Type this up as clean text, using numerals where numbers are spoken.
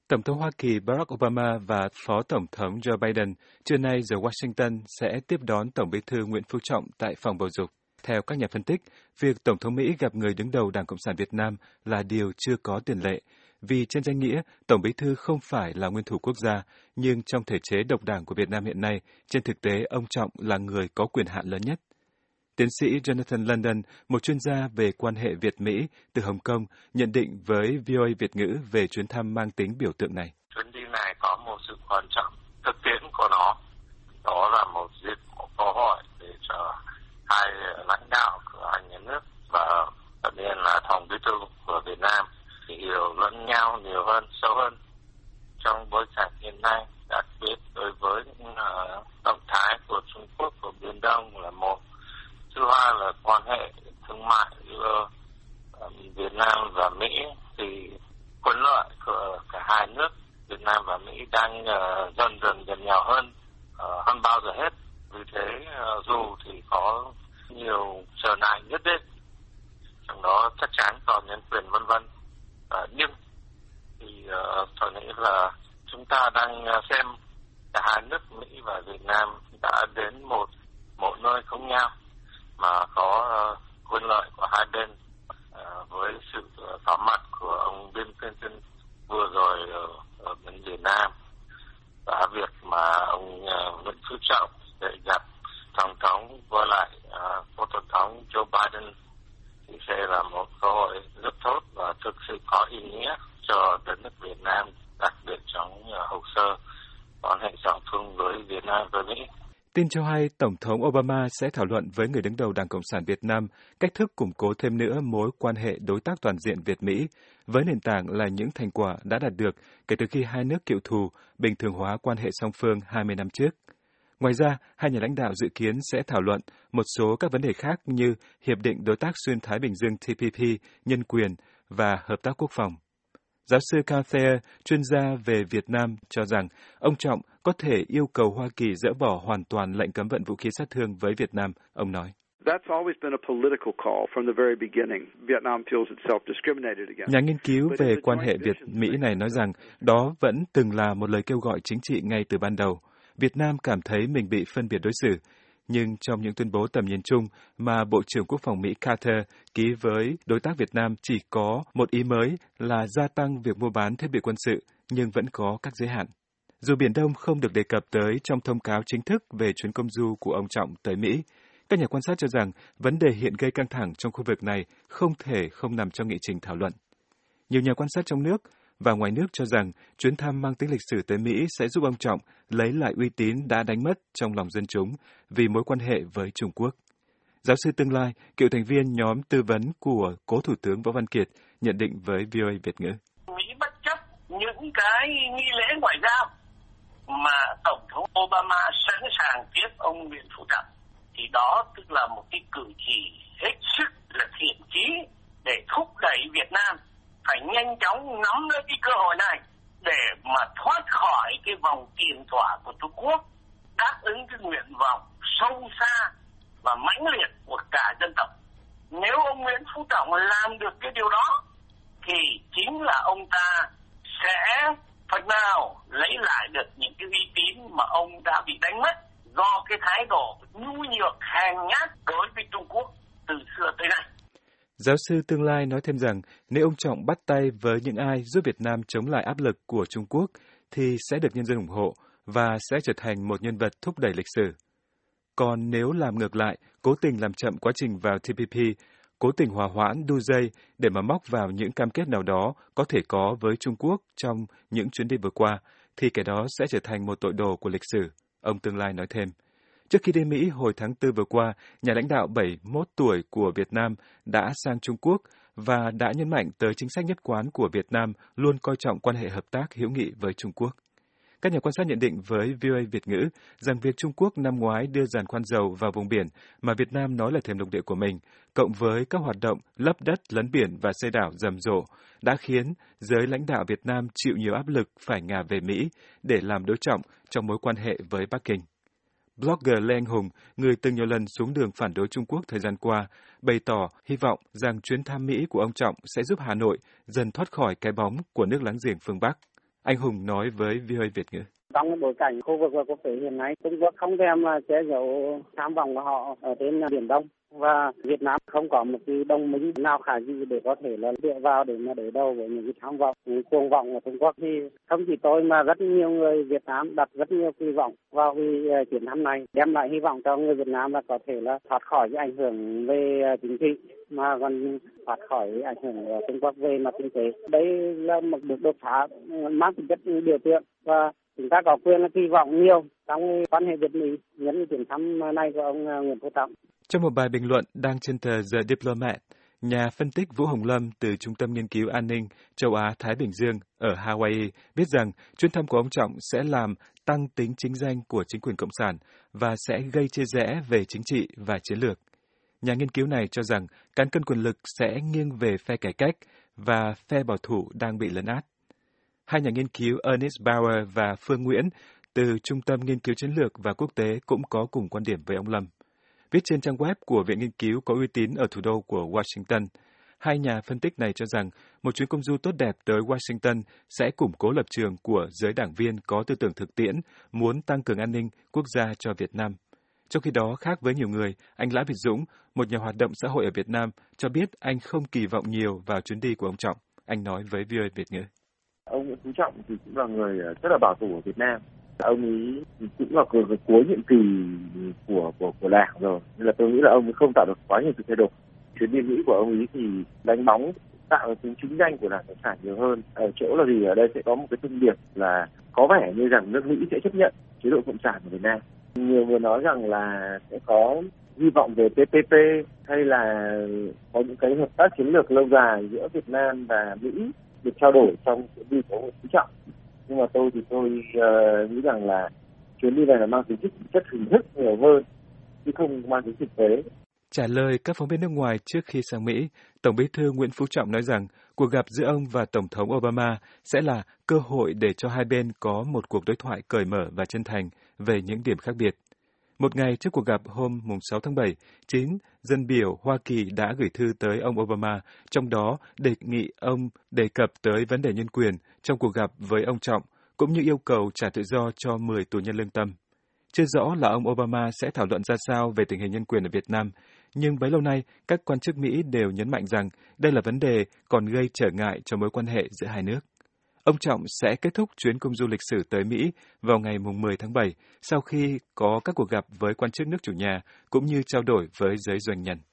Tổng thống Hoa Kỳ Barack Obama và Phó Tổng thống Joe Biden trưa nay giờ Washington sẽ tiếp đón Tổng bí thư Nguyễn Phú Trọng tại phòng bầu dục. Theo các nhà phân tích, việc Tổng thống Mỹ gặp người đứng đầu Đảng Cộng sản Việt Nam là điều chưa có tiền lệ, vì trên danh nghĩa Tổng bí thư không phải là nguyên thủ quốc gia, nhưng trong thể chế độc đảng của Việt Nam hiện nay, trên thực tế ông Trọng là người có quyền hạn lớn nhất. Tiến sĩ Jonathan London, một chuyên gia về quan hệ Việt-Mỹ từ Hồng Kông, nhận định với VOA Việt ngữ về chuyến thăm mang tính biểu tượng này. Chuyến đi này có một sự quan trọng thực tiễn của nó. Đó là một dịp, một cơ hội để cho hai lãnh đạo của hai nhà nước và đặc biệt là Tổng bí thư của Việt Nam hiểu lẫn nhau nhiều hơn, sâu hơn trong bối cảnh hiện nay, đặc biệt đối với những động thái của Trung Quốc của Biển Đông là một. Thứ hai là quan hệ thương mại giữa Việt Nam và Mỹ thì quyền lợi của cả hai nước Việt Nam và Mỹ đang dần dần gần nhau hơn bao giờ hết. Vì thế dù thì có nhiều trở ngại nhất định, trong đó chắc chắn còn nhân quyền vân vân, nhưng thì tôi nghĩ là chúng ta đang xem cả hai nước Mỹ và Việt Nam đã đến một nơi không nhau mà có quyền lợi của hai bên, với sự có mặt của ông Bill Clinton vừa rồi ở bên Việt Nam và việc mà ông Nguyễn Phú Trọng để gặp Tổng thống với lại Phó Tổng thống Joe Biden thì sẽ là một cơ hội rất tốt và thực sự có ý nghĩa cho đất nước Việt Nam, đặc biệt trong hồ sơ quan hệ song phương với Việt Nam và Mỹ. Tin cho hay, Tổng thống Obama sẽ thảo luận với người đứng đầu Đảng Cộng sản Việt Nam cách thức củng cố thêm nữa mối quan hệ đối tác toàn diện Việt-Mỹ, với nền tảng là những thành quả đã đạt được kể từ khi hai nước cựu thù bình thường hóa quan hệ song phương 20 năm trước. Ngoài ra, hai nhà lãnh đạo dự kiến sẽ thảo luận một số các vấn đề khác như Hiệp định Đối tác Xuyên Thái Bình Dương TPP, nhân quyền và hợp tác quốc phòng. Giáo sư Carl Thayer, chuyên gia về Việt Nam, cho rằng ông Trọng có thể yêu cầu Hoa Kỳ dỡ bỏ hoàn toàn lệnh cấm vận vũ khí sát thương với Việt Nam, ông nói. Nhà nghiên cứu về quan hệ Việt-Mỹ này nói rằng đó vẫn từng là một lời kêu gọi chính trị ngay từ ban đầu. Việt Nam cảm thấy mình bị phân biệt đối xử, nhưng trong những tuyên bố tầm nhìn chung mà Bộ trưởng Quốc phòng Mỹ Carter ký với đối tác Việt Nam chỉ có một ý mới là gia tăng việc mua bán thiết bị quân sự, nhưng vẫn có các giới hạn. Dù Biển Đông không được đề cập tới trong thông cáo chính thức về chuyến công du của ông Trọng tới Mỹ, các nhà quan sát cho rằng vấn đề hiện gây căng thẳng trong khu vực này không thể không nằm trong nghị trình thảo luận. Nhiều nhà quan sát trong nước và ngoài nước cho rằng chuyến thăm mang tính lịch sử tới Mỹ sẽ giúp ông Trọng lấy lại uy tín đã đánh mất trong lòng dân chúng vì mối quan hệ với Trung Quốc. Giáo sư tương lai, cựu thành viên nhóm tư vấn của cố Thủ tướng Võ Văn Kiệt, nhận định với VOA Việt ngữ. Mỹ bất chấp những cái nghi lễ ngoại giao mà Tổng thống Obama sẵn sàng tiếp ông Nguyễn Phú Trọng, thì đó tức là một cái cử chỉ hết sức là thiện chí để thúc đẩy Việt Nam phải nhanh chóng nắm lấy cái cơ hội này để mà thoát khỏi cái vòng kiềm tỏa của Trung Quốc, đáp ứng cái nguyện vọng sâu xa và mãnh liệt của cả dân tộc. Nếu ông Nguyễn Phú Trọng làm được cái điều đó thì chính là ông ta sẽ phần nào lấy lại được những cái uy tín mà ông đã bị đánh mất do cái thái độ nhu nhược hèn nhát đối với Trung Quốc từ xưa tới nay. Giáo sư tương lai nói thêm rằng nếu ông Trọng bắt tay với những ai giúp Việt Nam chống lại áp lực của Trung Quốc thì sẽ được nhân dân ủng hộ và sẽ trở thành một nhân vật thúc đẩy lịch sử. Còn nếu làm ngược lại, cố tình làm chậm quá trình vào TPP, cố tình hòa hoãn, đu dây để mà móc vào những cam kết nào đó có thể có với Trung Quốc trong những chuyến đi vừa qua, thì kẻ đó sẽ trở thành một tội đồ của lịch sử, ông tương lai nói thêm. Trước khi đi Mỹ hồi tháng 4 vừa qua, nhà lãnh đạo 71 tuổi của Việt Nam đã sang Trung Quốc và đã nhấn mạnh tới chính sách nhất quán của Việt Nam luôn coi trọng quan hệ hợp tác hữu nghị với Trung Quốc. Các nhà quan sát nhận định với VOA Việt ngữ rằng việc Trung Quốc năm ngoái đưa giàn khoan dầu vào vùng biển mà Việt Nam nói là thềm lục địa của mình, cộng với các hoạt động lấp đất, lấn biển và xây đảo rầm rộ, đã khiến giới lãnh đạo Việt Nam chịu nhiều áp lực phải ngả về Mỹ để làm đối trọng trong mối quan hệ với Bắc Kinh. Blogger Lê Anh Hùng, người từng nhiều lần xuống đường phản đối Trung Quốc thời gian qua, bày tỏ hy vọng rằng chuyến thăm Mỹ của ông Trọng sẽ giúp Hà Nội dần thoát khỏi cái bóng của nước láng giềng phương Bắc. Anh Hùng nói với VOA Việt ngữ. Trong bối cảnh khu vực và quốc tế hiện nay, Trung Quốc không thèm che giấu tham vọng của họ ở trên Biển Đông, và Việt Nam không có một cái đồng minh nào khả dĩ để có thể là dựa vào để mà đối đầu với những cái tham vọng, những cuồng vọng của Trung Quốc. Thì không chỉ tôi mà rất nhiều người Việt Nam đặt rất nhiều kỳ vọng vào cái chuyến thăm này, đem lại hy vọng cho người Việt Nam là có thể là thoát khỏi cái ảnh hưởng về chính trị, mà còn thoát khỏi ảnh hưởng của Trung Quốc về mặt kinh tế. Đây là một bước đột phá mang tính chất biểu tượng, và chúng ta có quyền là kỳ vọng nhiều trong quan hệ Việt Mỹ nhân chuyến thăm này của ông Nguyễn Phú Trọng. Trong một bài bình luận đăng trên tờ The Diplomat, nhà phân tích Vũ Hồng Lâm từ Trung tâm Nghiên cứu An ninh Châu Á-Thái Bình Dương ở Hawaii biết rằng chuyến thăm của ông Trọng sẽ làm tăng tính chính danh của chính quyền Cộng sản và sẽ gây chia rẽ về chính trị và chiến lược. Nhà nghiên cứu này cho rằng cán cân quyền lực sẽ nghiêng về phe cải cách và phe bảo thủ đang bị lấn át. Hai nhà nghiên cứu Ernest Bauer và Phương Nguyễn từ Trung tâm Nghiên cứu Chiến lược và Quốc tế cũng có cùng quan điểm với ông Lâm. Viết trên trang web của Viện Nghiên cứu có uy tín ở thủ đô của Washington, hai nhà phân tích này cho rằng một chuyến công du tốt đẹp tới Washington sẽ củng cố lập trường của giới đảng viên có tư tưởng thực tiễn, muốn tăng cường an ninh quốc gia cho Việt Nam. Trong khi đó, khác với nhiều người, anh Lã Việt Dũng, một nhà hoạt động xã hội ở Việt Nam, cho biết anh không kỳ vọng nhiều vào chuyến đi của ông Trọng. Anh nói với VOA Việt ngữ. Ông Nguyễn Phú Trọng thì cũng là người rất là bảo thủ ở Việt Nam. Ông ấy cũng là cuối nhiệm kỳ của Đảng rồi, nên là tôi nghĩ là ông ấy không tạo được quá nhiều sự thay đổi. Chuyến đi Mỹ của ông ấy thì đánh bóng tạo tính chính danh của Đảng Cộng sản nhiều hơn. Ở chỗ là gì, ở đây sẽ có một cái thông điệp là có vẻ như rằng nước Mỹ sẽ chấp nhận chế độ Cộng sản của Việt Nam. Nhiều người nói rằng là sẽ có hy vọng về TPP hay là có những cái hợp tác chiến lược lâu dài giữa Việt Nam và Mỹ được trao đổi trong chuyến đi của Nguyễn Phú Trọng. Nhưng mà tôi nghĩ rằng là chuyến đi này là mang tính chất hình thức nhiều hơn, chứ không mang tính thực tế. Trả lời các phóng viên nước ngoài trước khi sang Mỹ, Tổng Bí thư Nguyễn Phú Trọng nói rằng cuộc gặp giữa ông và Tổng thống Obama sẽ là cơ hội để cho hai bên có một cuộc đối thoại cởi mở và chân thành về những điểm khác biệt. Một ngày trước cuộc gặp hôm 6 tháng 7, 9 dân biểu Hoa Kỳ đã gửi thư tới ông Obama, trong đó đề nghị ông đề cập tới vấn đề nhân quyền trong cuộc gặp với ông Trọng, cũng như yêu cầu trả tự do cho 10 tù nhân lương tâm. Chưa rõ là ông Obama sẽ thảo luận ra sao về tình hình nhân quyền ở Việt Nam, nhưng bấy lâu nay, các quan chức Mỹ đều nhấn mạnh rằng đây là vấn đề còn gây trở ngại cho mối quan hệ giữa hai nước. Ông Trọng sẽ kết thúc chuyến công du lịch sử tới Mỹ vào ngày 10 tháng 7, sau khi có các cuộc gặp với quan chức nước chủ nhà, cũng như trao đổi với giới doanh nhân.